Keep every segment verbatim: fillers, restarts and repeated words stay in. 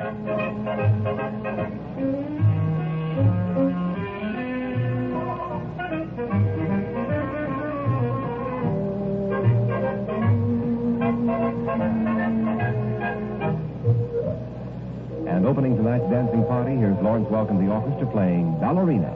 And opening tonight's dancing party, here's Lawrence Welkin, the orchestra, playing Ballerina.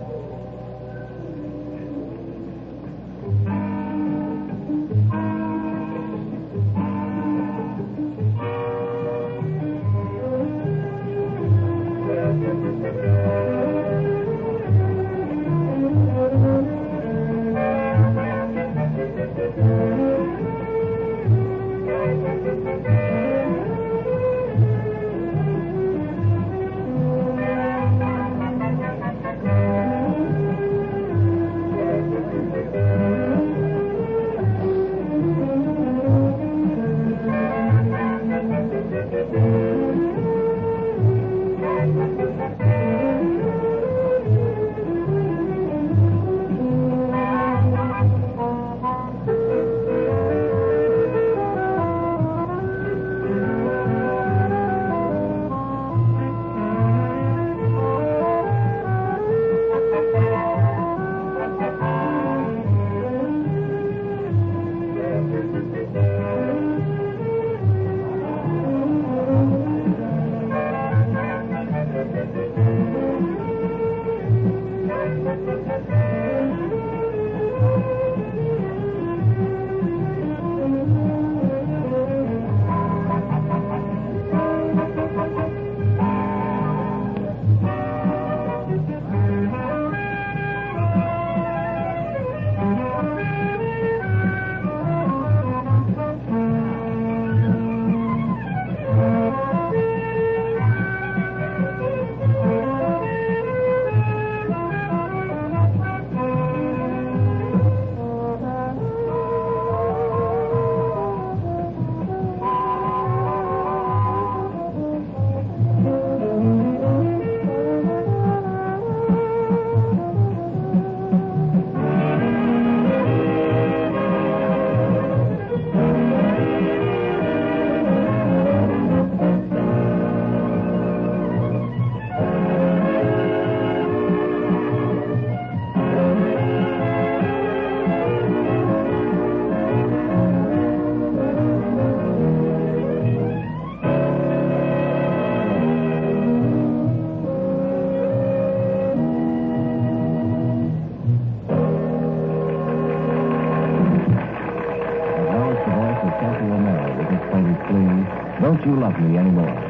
Don't You Love Me Anymore?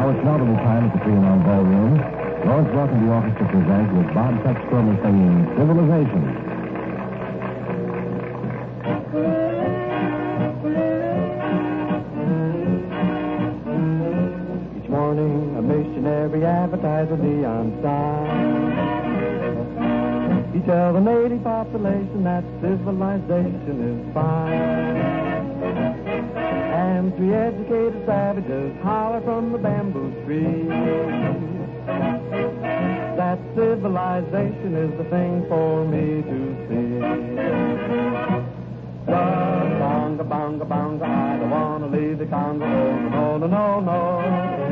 Now it's novelty time at the Trianon Ballroom. Lawrence welcomed the orchestra to present with Bob Texcromer singing Civilization. Each morning a missionary advertises a neon sign. He tells the native population that civilization is fine. And three educated savages holler from the bamboo trees that civilization is the thing for me to see. Bonga, bonga, bonga, I don't want to leave the Congo. No, no, no, no.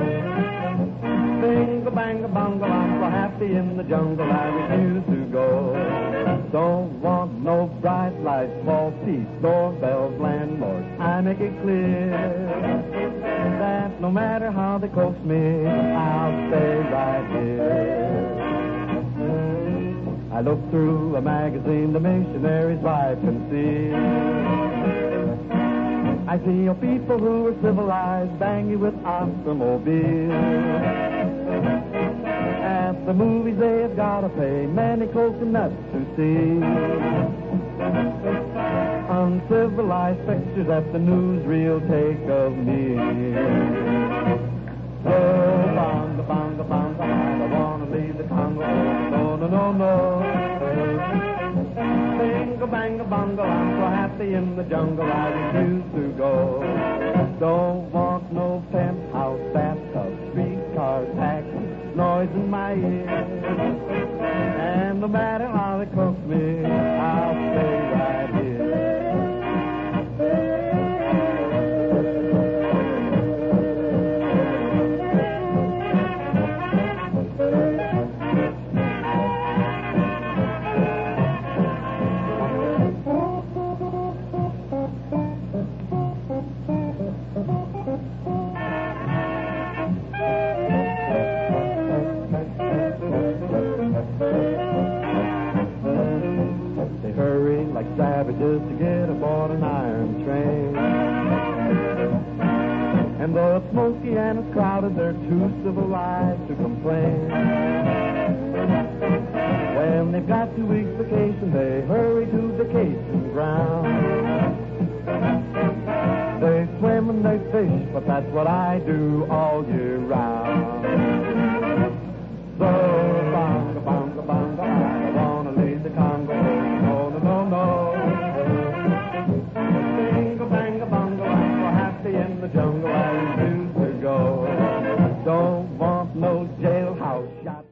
Binga, banga, bonga, I'm so happy in the jungle, I refuse to go. Don't want no bright lights, false teeth, doorbells, landlords. I make it clear that no matter how they coax me, I'll stay right here. I look through a magazine the missionary's wife can see. I see a people who are civilized, bangy with automobiles. At the movies they have got to pay many coconuts to see. Uncivilized pictures that the newsreel take of me. Oh, bonga, bonga, bonga, I don't want to leave the Congo. No, no, no, no. Binga, banga, bongo, I'm so happy in the jungle, I refuse to go. Don't want no penthouse, bathtub, streetcar, taxi, noise in my ear. And no matter how they cook me, I'll stay right here. Savages to get aboard an iron train. And though it's smoky and it's crowded, they're too civilized to complain. When they've got two weeks vacation, they hurry to vacation ground. They swim and they fish, but that's what I do all year round.